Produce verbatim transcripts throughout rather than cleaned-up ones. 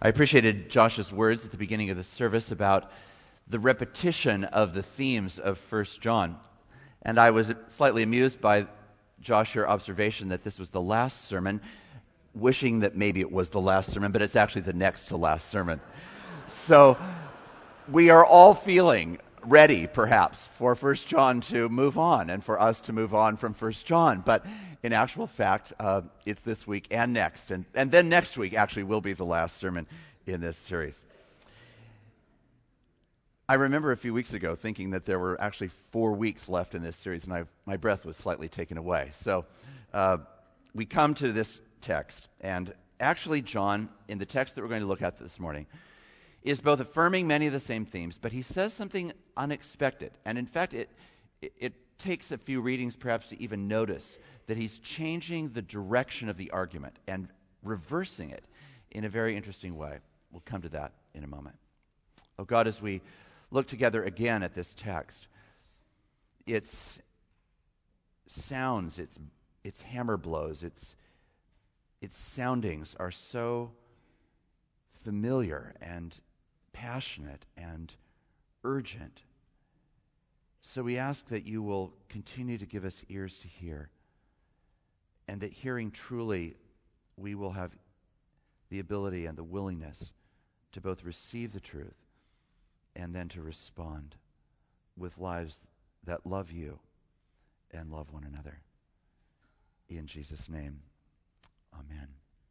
I appreciated Josh's words at the beginning of the service about the repetition of the themes of First John. And I was slightly amused by, Josh, your observation that this was the last sermon, wishing that maybe it was the last sermon, but it's actually the next to last sermon. So we are all feeling ready, perhaps, for First John to move on and for us to move on from First John. But in actual fact, uh, it's this week and next. And, and then next week actually will be the last sermon in this series. I remember a few weeks ago thinking that there were actually four weeks left in this series, and I, my breath was slightly taken away. So uh, we come to this text, and actually John, in the text that we're going to look at this morning, is both affirming many of the same themes, but he says something unexpected. And in fact, it, it, it takes a few readings perhaps to even notice that he's changing the direction of the argument and reversing it in a very interesting way. We'll come to that in a moment. Oh God, as we look together again at this text, its sounds, its its hammer blows, its its soundings are so familiar and passionate and urgent. So we ask that you will continue to give us ears to hear, and that hearing truly, we will have the ability and the willingness to both receive the truth and then to respond with lives that love you and love one another. In Jesus' name, amen.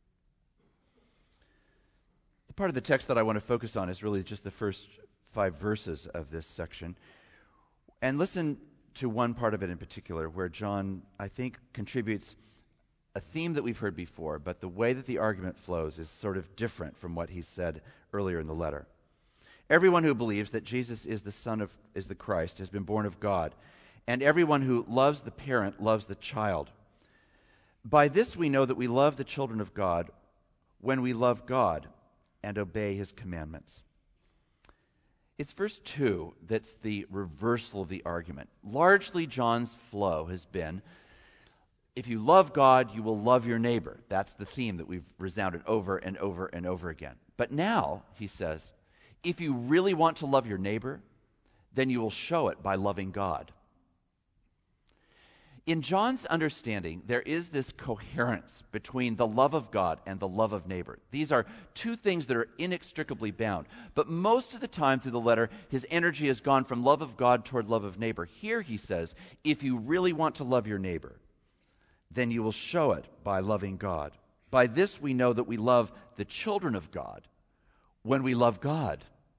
The part of the text that I want to focus on is really just the first five verses of this section. And listen to one part of it in particular where John, I think, contributes a theme that we've heard before, but the way that the argument flows is sort of different from what he said earlier in the letter. Everyone who believes that Jesus is the Son of, is the Christ, has been born of God, and everyone who loves the parent loves the child. By this we know that we love the children of God when we love God and obey his commandments. It's verse two that's the reversal of the argument. Largely, John's flow has been, if you love God, you will love your neighbor. That's the theme that we've resounded over and over and over again. But now, he says, if you really want to love your neighbor, then you will show it by loving God. In John's understanding, there is this coherence between the love of God and the love of neighbor. These are two things that are inextricably bound. But most of the time through the letter, his energy has gone from love of God toward love of neighbor. Here he says, if you really want to love your neighbor, then you will show it by loving God. By this we know that we love the children of God when we love God.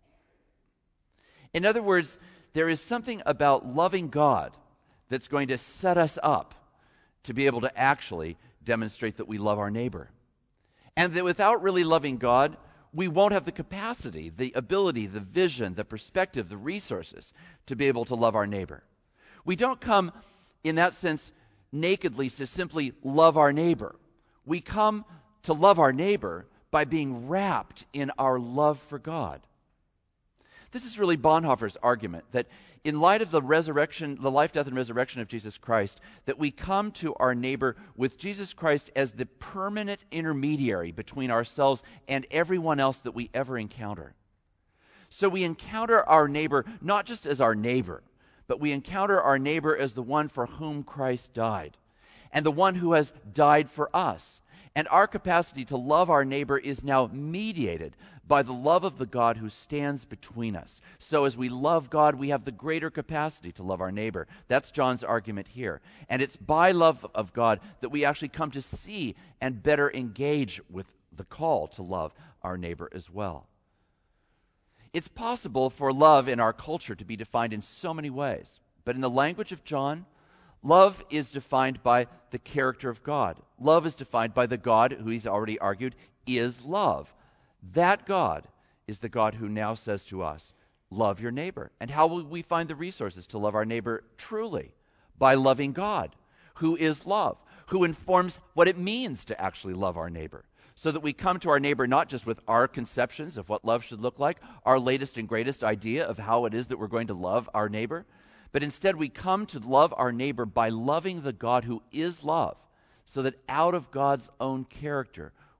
In other words, there is something about loving God that's going to set us up to be able to actually demonstrate that we love our neighbor. And that without really loving God, we won't have the capacity, the ability, the vision, the perspective, the resources to be able to love our neighbor. We don't come, in that sense, nakedly to simply love our neighbor. We come to love our neighbor by being wrapped in our love for God. This is really Bonhoeffer's argument, that in light of the resurrection, the life, death, and resurrection of Jesus Christ, that we come to our neighbor with Jesus Christ as the permanent intermediary between ourselves and everyone else that we ever encounter. So we encounter our neighbor not just as our neighbor, but we encounter our neighbor as the one for whom Christ died, and the one who has died for us. And our capacity to love our neighbor is now mediated by the love of the God who stands between us. So as we love God, we have the greater capacity to love our neighbor. That's John's argument here. And it's by love of God that we actually come to see and better engage with the call to love our neighbor as well. It's possible for love in our culture to be defined in so many ways. But in the language of John, love is defined by the character of God. Love is defined by the God who he's already argued is love. That God is the God who now says to us, love your neighbor. And how will we find the resources to love our neighbor truly? By loving God, who is love, who informs what it means to actually love our neighbor. So that we come to our neighbor not just with our conceptions of what love should look like, our latest and greatest idea of how it is that we're going to love our neighbor, but instead we come to love our neighbor by loving the God who is love, so that out of God's own character,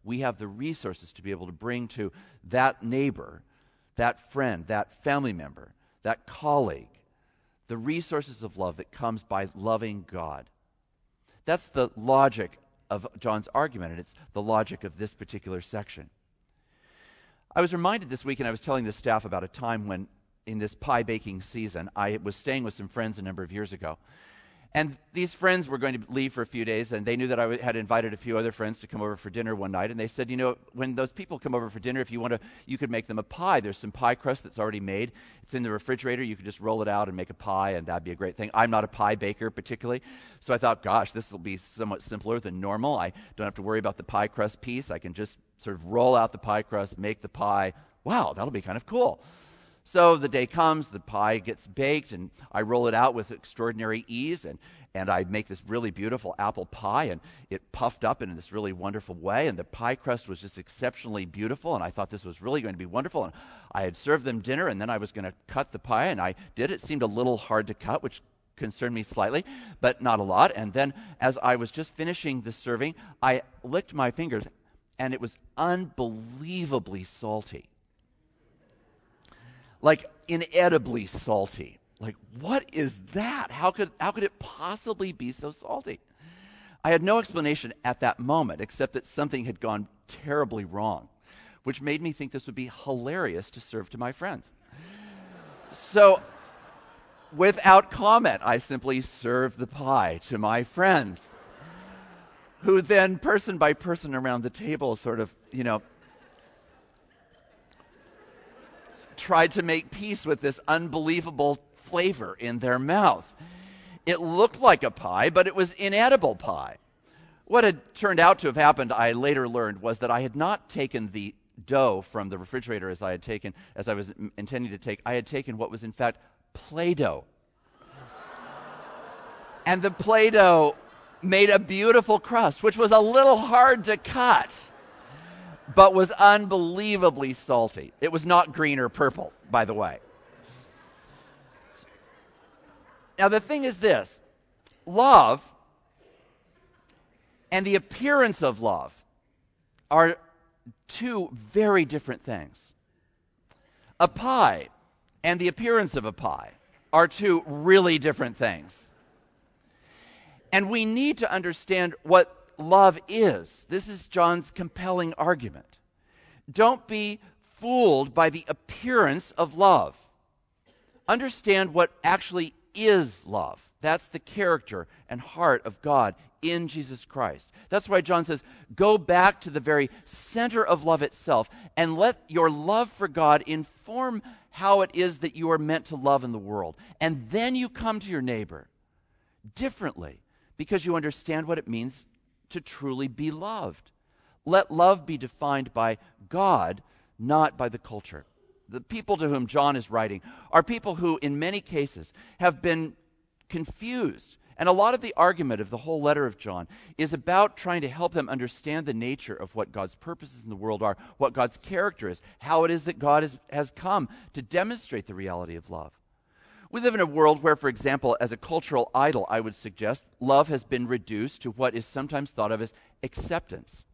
we have the resources to be able to bring to that neighbor, that friend, that family member, that colleague, the resources of love that comes by loving God. That's the logic of John's argument, and it's the logic of this particular section. I was reminded this week, and I was telling the staff about a time when, in this pie baking season, I was staying with some friends a number of years ago. And these friends were going to leave for a few days, and they knew that I had invited a few other friends to come over for dinner one night. And they said, you know, when those people come over for dinner, if you want to, you could make them a pie. There's some pie crust that's already made. It's in the refrigerator. You could just roll it out and make a pie, and that'd be a great thing. I'm not a pie baker particularly, so I thought, gosh, this will be somewhat simpler than normal. I don't have to worry about the pie crust piece. I can just sort of roll out the pie crust, make the pie. Wow, that'll be kind of cool. So the day comes, the pie gets baked, and I roll it out with extraordinary ease, and, and I make this really beautiful apple pie, and it puffed up in this really wonderful way, and the pie crust was just exceptionally beautiful, and I thought this was really going to be wonderful, and I had served them dinner, and then I was going to cut the pie, and I did. It seemed a little hard to cut, which concerned me slightly, but not a lot. And then as I was just finishing the serving, I licked my fingers, and it was unbelievably salty. Like inedibly salty. Like, what is that? How could how could it possibly be so salty? I had no explanation at that moment except that something had gone terribly wrong, which made me think this would be hilarious to serve to my friends. So, without comment, I simply served the pie to my friends, who then, person by person around the table, sort of, you know, tried to make peace with this unbelievable flavor in their mouth. It looked like a pie, but it was inedible pie. What had turned out to have happened, I later learned, was that I had not taken the dough from the refrigerator as I had taken, as I was m- intending to take. I had taken what was in fact Play-Doh. And the Play-Doh made a beautiful crust, which was a little hard to cut, but was unbelievably salty. It was not green or purple, by the way. Now, the thing is this. Love and the appearance of love are two very different things. A pie and the appearance of a pie are two really different things. And we need to understand what love is. This is John's compelling argument. Don't be fooled by the appearance of love. Understand what actually is love. That's the character and heart of God in Jesus Christ. That's why John says, go back to the very center of love itself and let your love for God inform how it is that you are meant to love in the world. And then you come to your neighbor differently because you understand what it means to truly be loved. Let love be defined by God, not by the culture. The people to whom John is writing are people who, in many cases, have been confused. And a lot of the argument of the whole letter of John is about trying to help them understand the nature of what God's purposes in the world are, what God's character is, how it is that God is, has come to demonstrate the reality of love. We live in a world where, for example, as a cultural idol, I would suggest, love has been reduced to what is sometimes thought of as acceptance.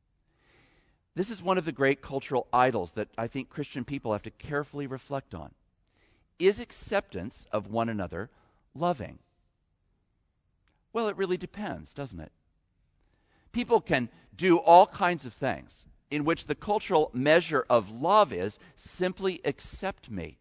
This is one of the great cultural idols that I think Christian people have to carefully reflect on. Is acceptance of one another loving? Well, it really depends, doesn't it? People can do all kinds of things in which the cultural measure of love is simply accept me.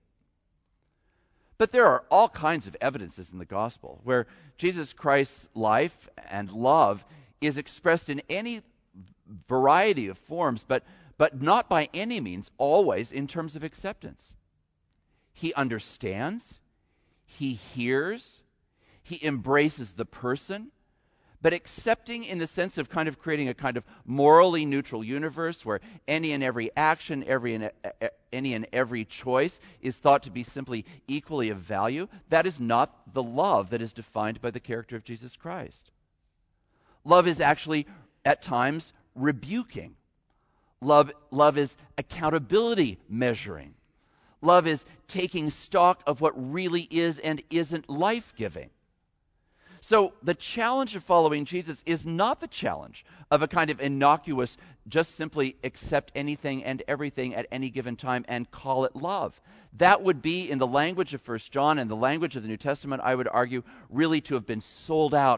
But there are all kinds of evidences in the gospel where Jesus Christ's life and love is expressed in any variety of forms, but, but not by any means always in terms of acceptance. He understands, he hears, he embraces the person, but accepting in the sense of kind of creating a kind of morally neutral universe where any and every action, every and, uh, any and every choice is thought to be simply equally of value, that is not the love that is defined by the character of Jesus Christ. Love is actually, at times, rebuking. Love, love is accountability measuring. Love is taking stock of what really is and isn't life-giving. So the challenge of following Jesus is not the challenge of a kind of innocuous, just simply accept anything and everything at any given time and call it love. That would be, in the language of First John and the language of the New Testament, I would argue, really to have been sold out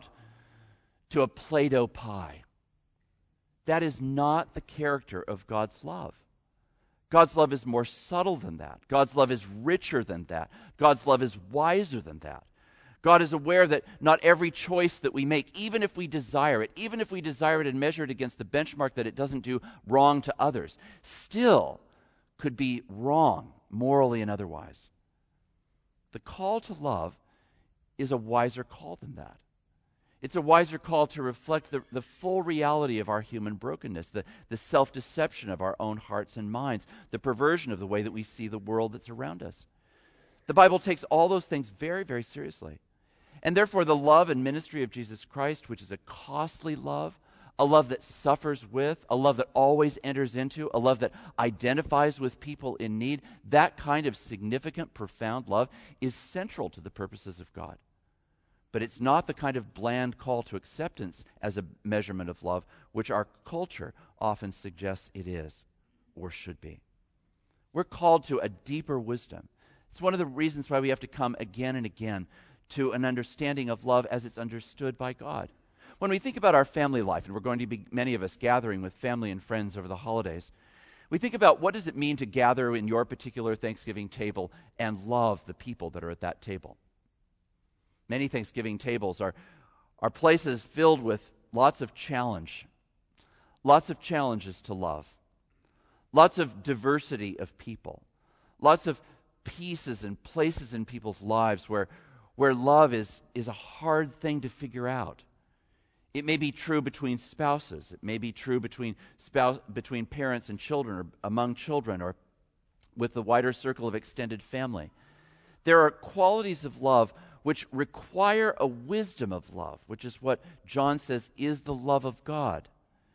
to a Play-Doh pie. That is not the character of God's love. God's love is more subtle than that. God's love is richer than that. God's love is wiser than that. God is aware that not every choice that we make, even if we desire it, even if we desire it and measure it against the benchmark that it doesn't do wrong to others, still could be wrong morally and otherwise. The call to love is a wiser call than that. It's a wiser call to reflect the, the full reality of our human brokenness, the, the self-deception of our own hearts and minds, the perversion of the way that we see the world that's around us. The Bible takes all those things very, very seriously. And therefore, the love and ministry of Jesus Christ, which is a costly love, a love that suffers with, a love that always enters into, a love that identifies with people in need, that kind of significant, profound love is central to the purposes of God. But it's not the kind of bland call to acceptance as a measurement of love, which our culture often suggests it is or should be. We're called to a deeper wisdom. It's one of the reasons why we have to come again and again to an understanding of love as it's understood by God. When we think about our family life, and we're going to be, many of us, gathering with family and friends over the holidays, we think about what does it mean to gather in your particular Thanksgiving table and love the people that are at that table. Many Thanksgiving tables are, are places filled with lots of challenge, lots of challenges to love, lots of diversity of people, lots of pieces and places in people's lives where, where love is, is a hard thing to figure out. It may be true between spouses. It may be true between spouse, between parents and children, or among children, or with the wider circle of extended family. There are qualities of love which require a wisdom of love, which is what John says is the love of God.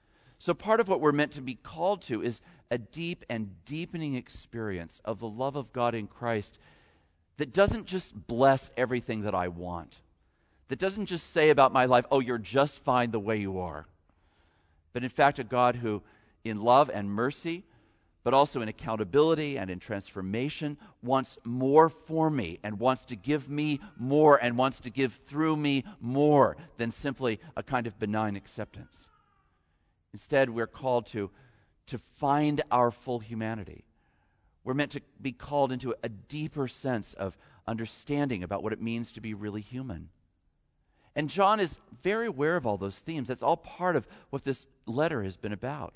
So part of what we're meant to be called to is a deep and deepening experience of the love of God in Christ that doesn't just bless everything that I want, that doesn't just say about my life, oh, you're just fine the way you are, but in fact a God who, in love and mercy, but also in accountability and in transformation, wants more for me and wants to give me more and wants to give through me more than simply a kind of benign acceptance. Instead, we're called to, to find our full humanity. We're meant to be called into a deeper sense of understanding about what it means to be really human. And John is very aware of all those themes. That's all part of what this letter has been about.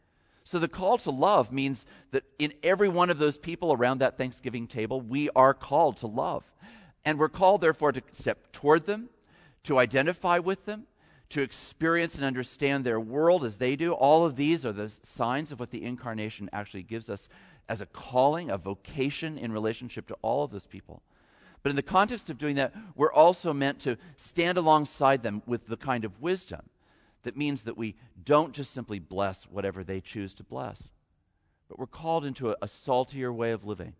So the call to love means that in every one of those people around that Thanksgiving table, we are called to love. And we're called, therefore, to step toward them, to identify with them, to experience and understand their world as they do. All of these are the signs of what the incarnation actually gives us as a calling, a vocation in relationship to all of those people. But in the context of doing that, we're also meant to stand alongside them with the kind of wisdom that means that we don't just simply bless whatever they choose to bless, but we're called into a, a saltier way of living,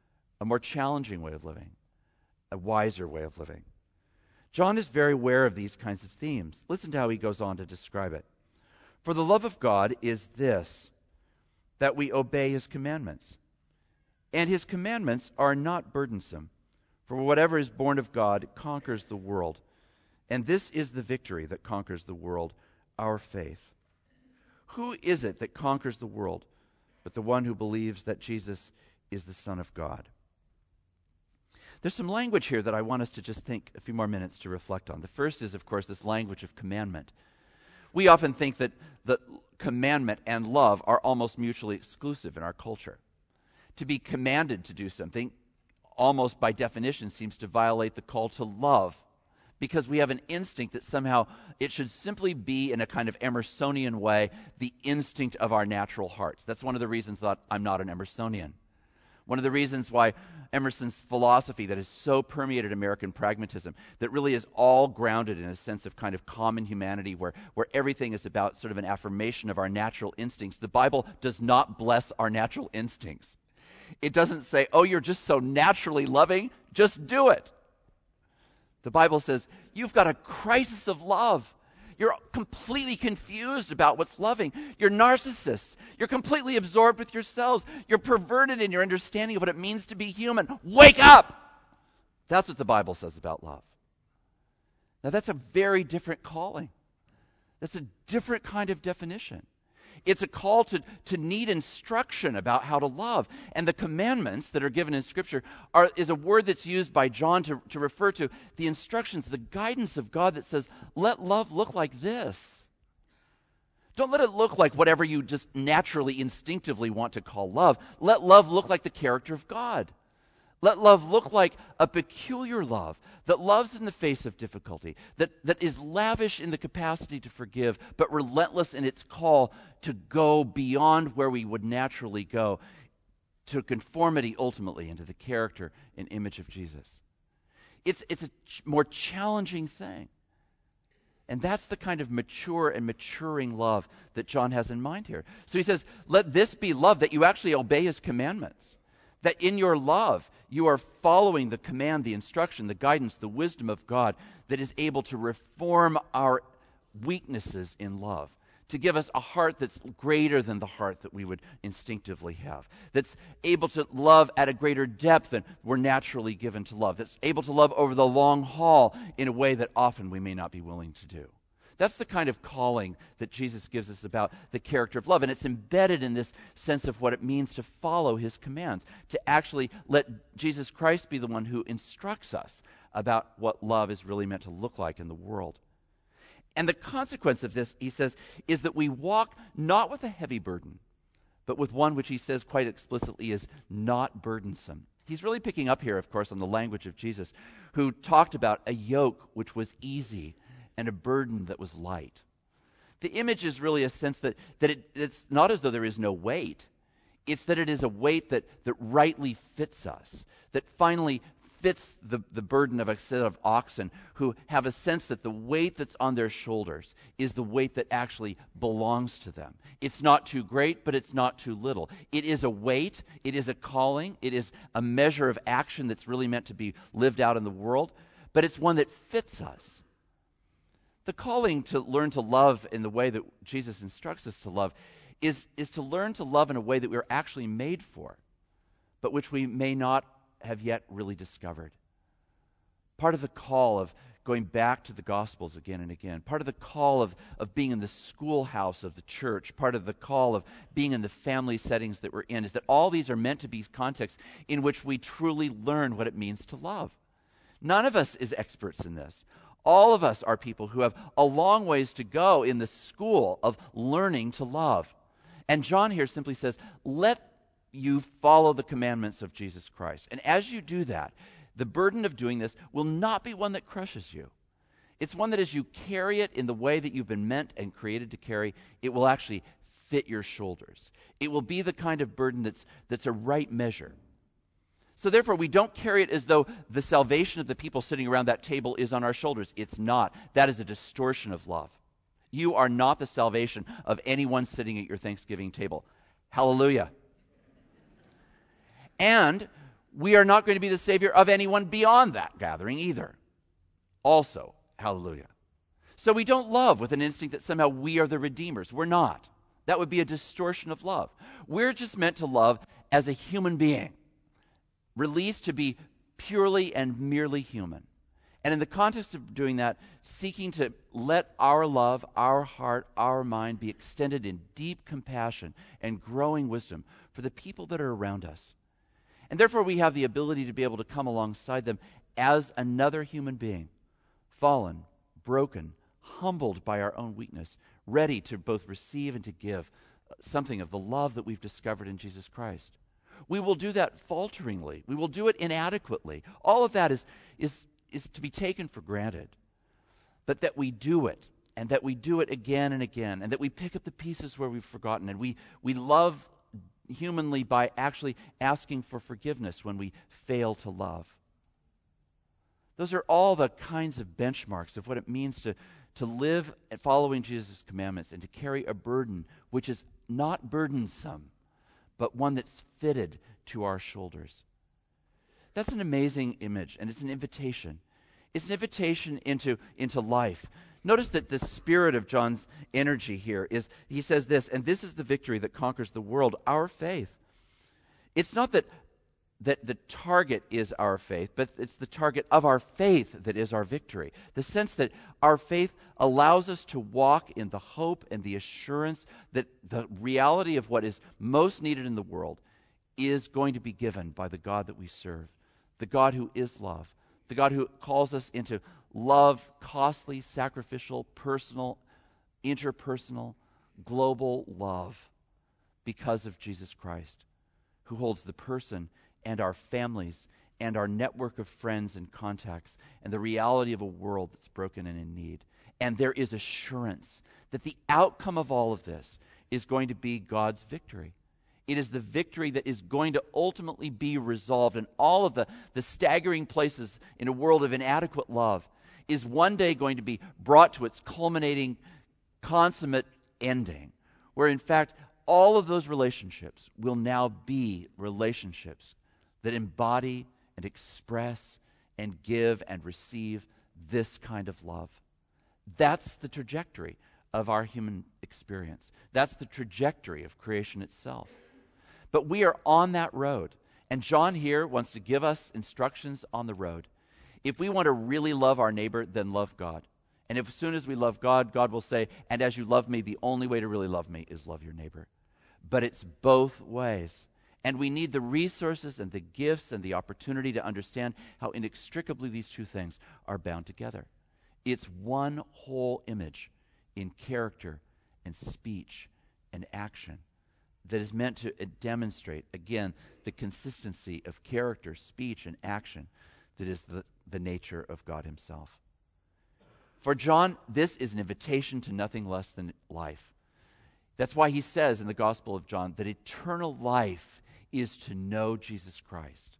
a more challenging way of living, a wiser way of living. John is very aware of these kinds of themes. Listen to how he goes on to describe it. For the love of God is this, that we obey his commandments. And his commandments are not burdensome. For whatever is born of God conquers the world. And this is the victory that conquers the world, our faith. Who is it that conquers the world but the one who believes that Jesus is the Son of God? There's some language here that I want us to just think a few more minutes to reflect on. The first is, of course, this language of commandment. We often think that the commandment and love are almost mutually exclusive in our culture. To be commanded to do something almost by definition seems to violate the call to love, because we have an instinct that somehow it should simply be, in a kind of Emersonian way, the instinct of our natural hearts. That's one of the reasons that I'm not an Emersonian. One of the reasons why Emerson's philosophy that has so permeated American pragmatism, that really is all grounded in a sense of kind of common humanity where, where everything is about sort of an affirmation of our natural instincts. The Bible does not bless our natural instincts. It doesn't say, oh, you're just so naturally loving, just do it. The Bible says you've got a crisis of love. You're completely confused about what's loving. You're narcissists. You're completely absorbed with yourselves. You're perverted in your understanding of what it means to be human. Wake up! That's what the Bible says about love. Now, that's a very different calling. That's a different kind of definition. It's a call to, to need instruction about how to love. And the commandments that are given in Scripture are, is a word that's used by John to, to refer to the instructions, the guidance of God that says, let love look like this. Don't let it look like whatever you just naturally, instinctively want to call love. Let love look like the character of God. Let love look like a peculiar love that loves in the face of difficulty, that, that is lavish in the capacity to forgive, but relentless in its call to go beyond where we would naturally go, to conformity ultimately into the character and image of Jesus. It's, it's a ch- more challenging thing. And that's the kind of mature and maturing love that John has in mind here. So he says, let this be love, that you actually obey his commandments. That in your love, you are following the command, the instruction, the guidance, the wisdom of God that is able to reform our weaknesses in love, to give us a heart that's greater than the heart that we would instinctively have, that's able to love at a greater depth than we're naturally given to love, that's able to love over the long haul in a way that often we may not be willing to do. That's the kind of calling that Jesus gives us about the character of love. And it's embedded in this sense of what it means to follow his commands, to actually let Jesus Christ be the one who instructs us about what love is really meant to look like in the world. And the consequence of this, he says, is that we walk not with a heavy burden, but with one which he says quite explicitly is not burdensome. He's really picking up here, of course, on the language of Jesus, who talked about a yoke which was easy and a burden that was light. The image is really a sense that, that it, it's not as though there is no weight. It's that it is a weight that, that rightly fits us, that finally fits the, the burden of a set of oxen who have a sense that the weight that's on their shoulders is the weight that actually belongs to them. It's not too great, but it's not too little. It is a weight, it is a calling, it is a measure of action that's really meant to be lived out in the world, but it's one that fits us. The calling to learn to love in the way that Jesus instructs us to love is, is to learn to love in a way that we're actually made for, but which we may not have yet really discovered. Part of the call of going back to the Gospels again and again, part of the call of, of being in the schoolhouse of the church, part of the call of being in the family settings that we're in, is that all these are meant to be contexts in which we truly learn what it means to love. None of us is experts in this. All of us are people who have a long ways to go in the school of learning to love. And John here simply says, let you follow the commandments of Jesus Christ. And as you do that, the burden of doing this will not be one that crushes you. It's one that as you carry it in the way that you've been meant and created to carry, it will actually fit your shoulders. It will be the kind of burden that's, that's a right measure. So therefore, we don't carry it as though the salvation of the people sitting around that table is on our shoulders. It's not. That is a distortion of love. You are not the salvation of anyone sitting at your Thanksgiving table. Hallelujah. And we are not going to be the Savior of anyone beyond that gathering either. Also, hallelujah. So we don't love with an instinct that somehow we are the redeemers. We're not. That would be a distortion of love. We're just meant to love as a human being, released to be purely and merely human. And in the context of doing that, seeking to let our love, our heart, our mind be extended in deep compassion and growing wisdom for the people that are around us. And therefore we have the ability to be able to come alongside them as another human being, fallen, broken, humbled by our own weakness, ready to both receive and to give something of the love that we've discovered in Jesus Christ. We will do that falteringly. We will do it inadequately. All of that is, is, is to be taken for granted. But that we do it, and that we do it again and again, and that we pick up the pieces where we've forgotten, and we, we love humanly by actually asking for forgiveness when we fail to love. Those are all the kinds of benchmarks of what it means to, to live following Jesus' commandments and to carry a burden which is not burdensome, but one that's fitted to our shoulders. That's an amazing image, and it's an invitation. It's an invitation into, into life. Notice that the spirit of John's energy here is, he says this, and this is the victory that conquers the world, our faith. It's not that, that the target is our faith, but it's the target of our faith that is our victory. The sense that our faith allows us to walk in the hope and the assurance that the reality of what is most needed in the world is going to be given by the God that we serve, the God who is love, the God who calls us into love, costly, sacrificial, personal, interpersonal, global love because of Jesus Christ, who holds the person and our families and our network of friends and contacts and the reality of a world that's broken and in need. And there is assurance that the outcome of all of this is going to be God's victory. It is the victory that is going to ultimately be resolved, and all of the, the staggering places in a world of inadequate love is one day going to be brought to its culminating, consummate ending, where in fact all of those relationships will now be relationships that embody and express and give and receive this kind of love. That's the trajectory of our human experience. That's the trajectory of creation itself. But we are on that road. And John here wants to give us instructions on the road. If we want to really love our neighbor, then love God. And if as soon as we love God, God will say, and as you love me, the only way to really love me is love your neighbor. But it's both ways. And we need the resources and the gifts and the opportunity to understand how inextricably these two things are bound together. It's one whole image in character and speech and action that is meant to uh, demonstrate, again, the consistency of character, speech, and action that is the, the nature of God himself. For John, this is an invitation to nothing less than life. That's why he says in the Gospel of John that eternal life is to know Jesus Christ.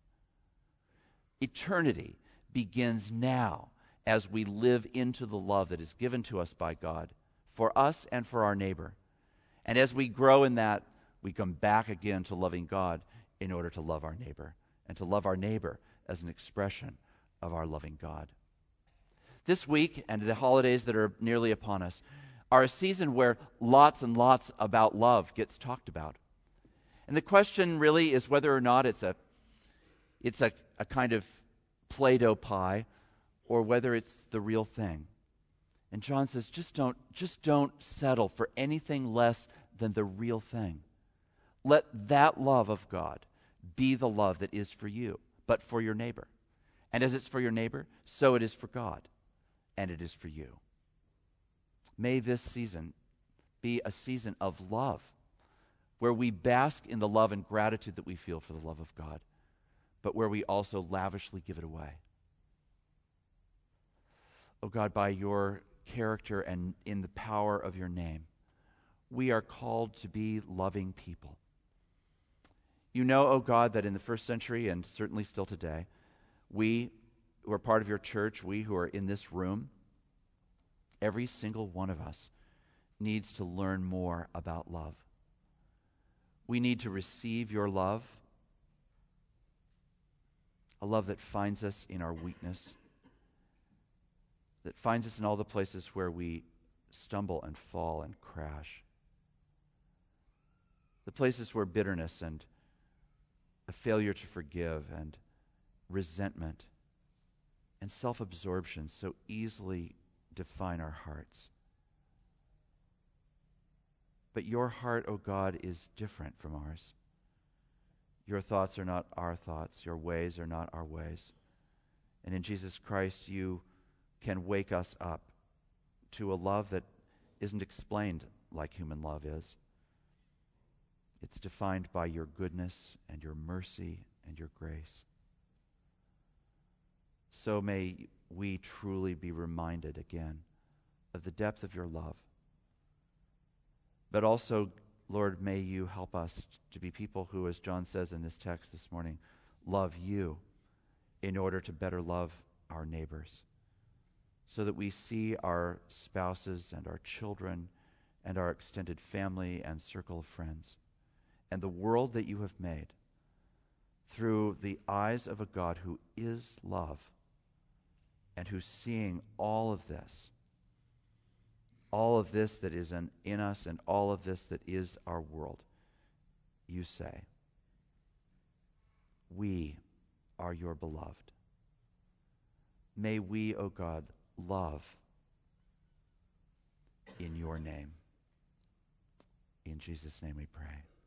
Eternity begins now as we live into the love that is given to us by God for us and for our neighbor. And as we grow in that, we come back again to loving God in order to love our neighbor, and to love our neighbor as an expression of our loving God. This week and the holidays that are nearly upon us are a season where lots and lots about love gets talked about. And the question really is whether or not it's a it's a, a kind of Play-Doh pie or whether it's the real thing. And John says, just don't, just don't settle for anything less than the real thing. Let that love of God be the love that is for you, but for your neighbor. And as it's for your neighbor, so it is for God, and it is for you. May this season be a season of love, where we bask in the love and gratitude that we feel for the love of God, but where we also lavishly give it away. Oh God, by your character and in the power of your name, we are called to be loving people. You know, oh God, that in the first century and certainly still today, we who are part of your church, we who are in this room, every single one of us needs to learn more about love. We need to receive your love, a love that finds us in our weakness, that finds us in all the places where we stumble and fall and crash, the places where bitterness and a failure to forgive and resentment and self-absorption so easily define our hearts. But your heart, O God, is different from ours. Your thoughts are not our thoughts. Your ways are not our ways. And in Jesus Christ, you can wake us up to a love that isn't explained like human love is. It's defined by your goodness and your mercy and your grace. So may we truly be reminded again of the depth of your love. But also, Lord, may you help us to be people who, as John says in this text this morning, love you in order to better love our neighbors, so that we see our spouses and our children and our extended family and circle of friends and the world that you have made through the eyes of a God who is love and who's seeing all of this, all of this that is in, in us and all of this that is our world, you say, we are your beloved. May we, O God, love in your name. In Jesus' name we pray.